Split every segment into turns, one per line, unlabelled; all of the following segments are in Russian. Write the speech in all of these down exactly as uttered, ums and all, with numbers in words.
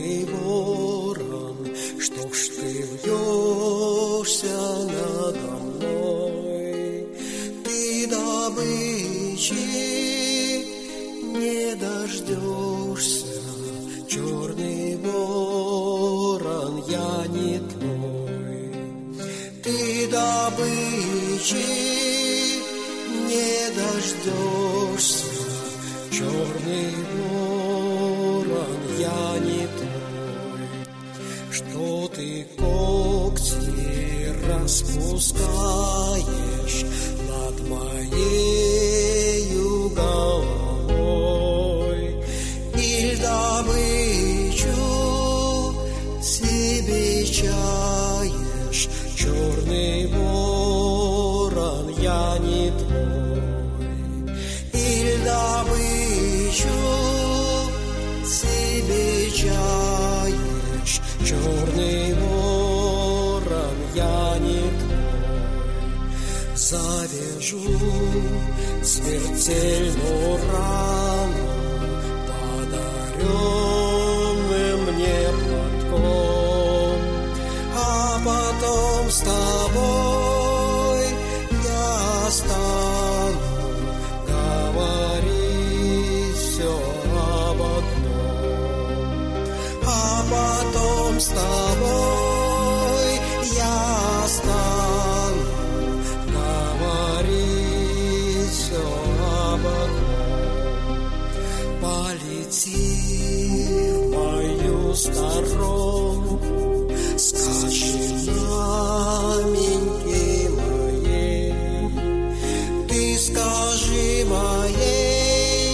черный ворон, что ж ты вьешься надо мной? Ты добычи не дождешься, черный ворон, я не твой. Ты добычи не дождешься, черный ворон, я не твой. Что ты когти распускаешь над моею головой, или добычу себе чаешь, черный ворон, я не твой. Или добычу себе чаешь, черный ворон, я не твой. Завяжу смертельную рану подаренным мне платком, а потом с тобой я стану говорить все об одном, а потом с тобой я стану говорить все об одном. Полети в мою сторонку, скачи маменьки моей, ты скажи моей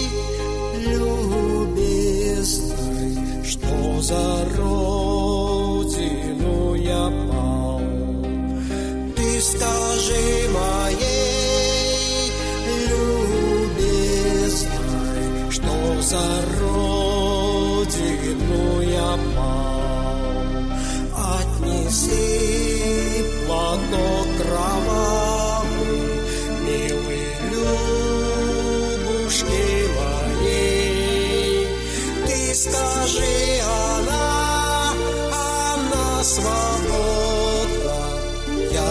любезной, что за родину я пал. Ты скажи моей любезной, что за родину я пал. Отнеси платок кровавый, милый Любушке моей. Ты скажи, она, она свободна, я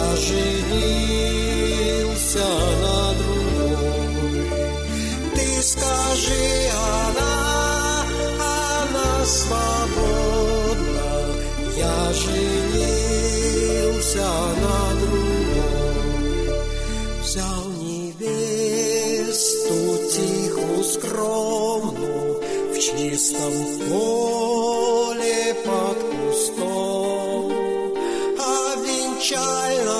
женился на другой. Ты скажи, она, она свободна, я женился на другой. Взял невесту тихую, скромную, в чистом поле под кустом, а венчально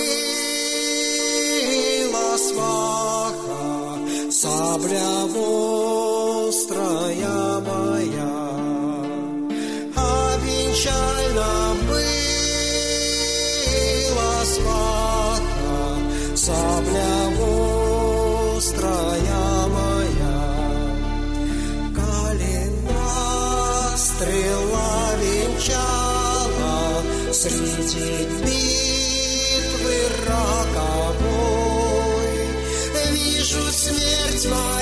была сваха, сабля острая моя. Венчально была сваха, сабля острая моя. Калина стрела венчала среди битвы роковой. Вижу смерть мою